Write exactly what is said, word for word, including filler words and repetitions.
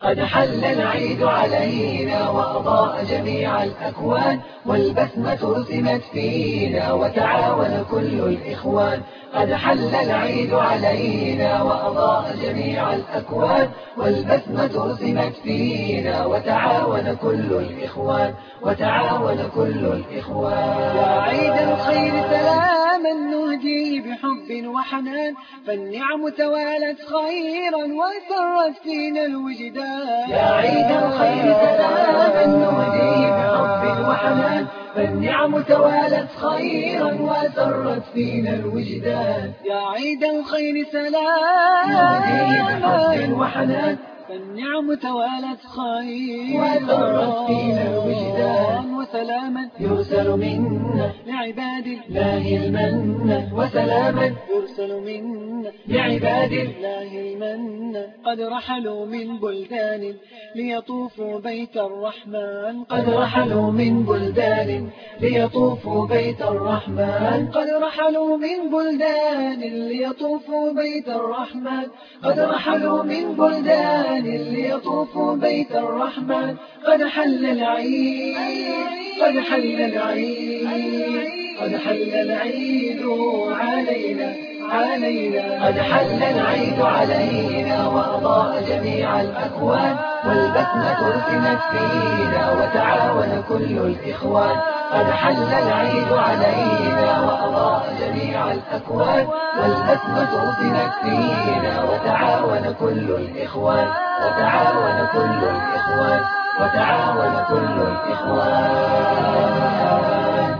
قد حل العيد علينا وأضاء جميع الأكوان، والبسمة رسمت فينا وتعاون كل الإخوان. قد حل العيد علينا وأضاء جميع الأكوان، والبسمة رسمت فينا وتعاون كل الإخوان، وتعاون كل الإخوان. يا عيد الخير سلاما نهديه بحب وحنان، فالنعم توالت خيرا وسرت فينا الوجدان. يا عيد الخير سلاما نهديه بحب وحنان، فالنعم توالت خيرا وسرت فينا الوجدان. يا عيد الخير سلاما نهديه بحب وحنان، فالنعم توالت خيرا وسرت فينا الوجدان. وسلاما يرسل منا لعباد الله المن، وسلاما يرسل منا لعباد الله المن. قد رحلوا من بلدان ليطوفوا بيت الرحمن، قد رحلوا من بلدان ليطوفوا بيت الرحمن. قد رحلوا من بلدان ليطوفوا بيت الرحمن. قد رحلوا من بلدان ليطوفوا بيت الرحمن. قد حل العيد، قد حل العيد، قد حل العيد علينا علينا. قد حل العيد علينا وأضاء جميع الأكوان، والبسمة رسمت فينا وتعاون كل الإخوان. قد حل العيد علينا وأضاء جميع الأكوان، والبسمة رسمت فينا وتعاون كل الإخوان، وتعاون كل الإخوان، وتعاون كل الإخوان.